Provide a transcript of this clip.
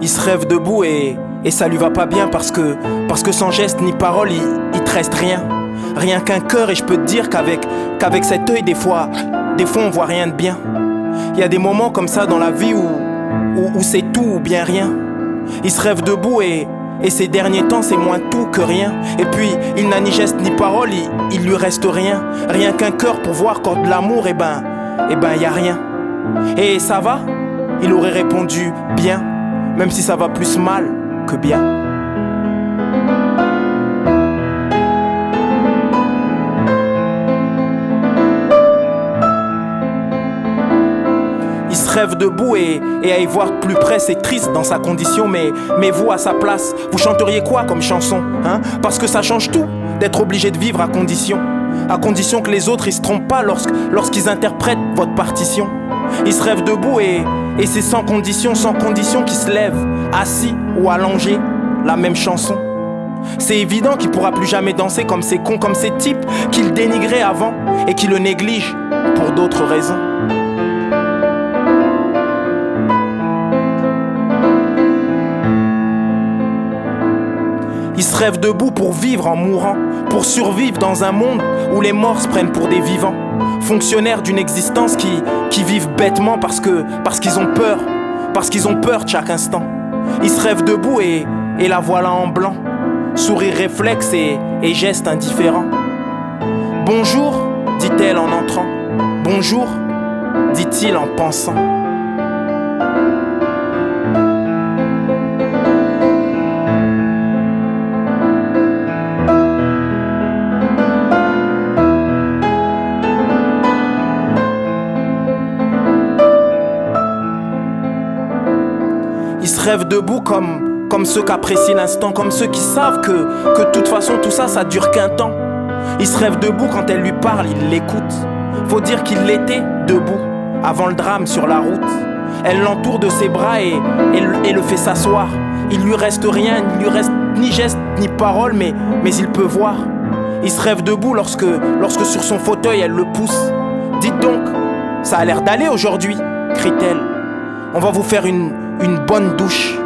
Il se rêve debout et ça lui va pas bien parce que sans geste ni parole, il te reste rien. Rien qu'un cœur, et je peux te dire qu'avec cet œil, des fois on voit rien de bien. Il y a des moments comme ça dans la vie où c'est tout ou bien rien. Il se rêve debout et ces derniers temps c'est moins tout que rien. Et puis il n'a ni geste ni parole, il lui reste rien. Rien qu'un cœur pour voir quand de l'amour, et ben y a rien. Et ça va? Il aurait répondu bien, même si ça va plus mal que bien. Il se rêve debout et à y voir plus près c'est triste dans sa condition. Mais vous à sa place, vous chanteriez quoi comme chanson, hein? Parce que ça change tout d'être obligé de vivre à condition que les autres ils se trompent pas lorsqu'ils interprètent votre partition. Il se rêve debout et c'est sans condition qu'il se lève, assis ou allongé, la même chanson. C'est évident qu'il pourra plus jamais danser comme ces cons, comme ces types qu'il dénigrait avant et qui le négligent pour d'autres raisons. Il se rêve debout pour vivre en mourant, pour survivre dans un monde où les morts se prennent pour des vivants. Fonctionnaires d'une existence qui vivent bêtement parce qu'ils ont peur de chaque instant. Il se rêve debout et la voilà en blanc, sourire réflexe et geste indifférent. Bonjour, dit-elle en entrant. Bonjour, dit-il en pensant. Il se rêve debout comme ceux qui apprécient l'instant, comme ceux qui savent que de toute façon tout ça dure qu'un temps. Il se rêve debout quand elle lui parle, il l'écoute. Faut dire qu'il l'était debout, avant le drame sur la route. Elle l'entoure de ses bras et le fait s'asseoir. Il lui reste rien, il lui reste ni geste ni parole, mais il peut voir. Il se rêve debout lorsque sur son fauteuil elle le pousse. Dites donc, ça a l'air d'aller aujourd'hui, crie-t-elle. On va vous faire une bonne douche.